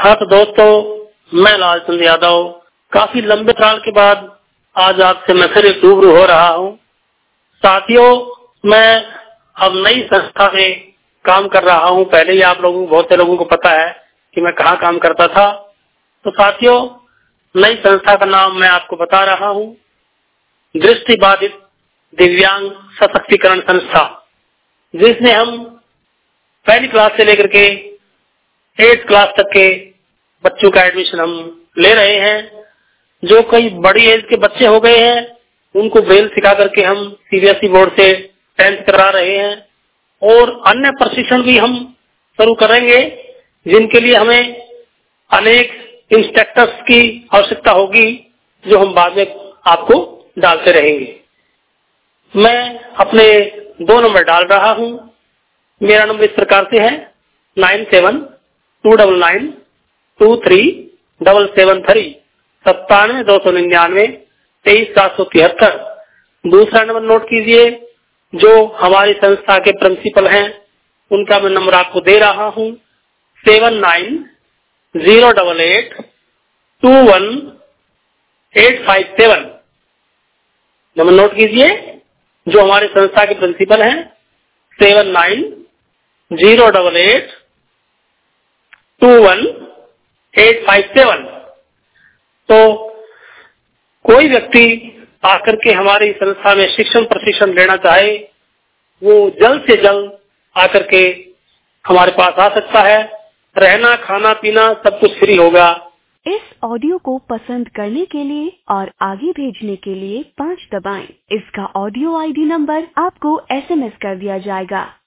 हाँ तो दोस्तों, मैं लालचंद यादव काफी लंबे साल के बाद आज आपसे मैं फिर एक रूबरू हो रहा हूँ। साथियों, मैं अब नई संस्था में काम कर रहा हूँ। पहले ही आप लोगों बहुत से लोगों को पता है कि मैं कहाँ काम करता था। तो साथियों, नई संस्था का नाम मैं आपको बता रहा हूँ, दृष्टि बाधित दिव्यांग सशक्तिकरण संस्था, जिसमें हम पहली क्लास से लेकर के 8th क्लास तक के बच्चों का एडमिशन हम ले रहे हैं। जो कई बड़ी एज के बच्चे हो गए हैं, उनको ब्रेल सिखा करके हम सीबीएसई बोर्ड से 10th करा रहे हैं और अन्य प्रशिक्षण भी हम शुरू करेंगे, जिनके लिए हमें अनेक इंस्ट्रक्टर्स की आवश्यकता होगी, जो हम बाद में आपको डालते रहेंगे। मैं अपने 2 नंबर डाल रहा हूँ। मेरा नंबर इस प्रकार से है 9729923773 97-299-23773। दूसरा नंबर नोट कीजिए, जो हमारी संस्था के प्रिंसिपल हैं, उनका मैं नंबर आपको दे रहा हूँ 7908218857। नंबर नोट कीजिए, जो हमारे संस्था के प्रिंसिपल हैं 7908218857। तो कोई व्यक्ति आकर के हमारी संस्था में शिक्षण प्रशिक्षण लेना चाहे, वो जल्द से जल्द आकर के हमारे पास आ सकता है। रहना खाना पीना सब कुछ फ्री होगा। इस ऑडियो को पसंद करने के लिए और आगे भेजने के लिए 5 दबाएं। इसका ऑडियो आईडी नंबर आपको SMS कर दिया जाएगा।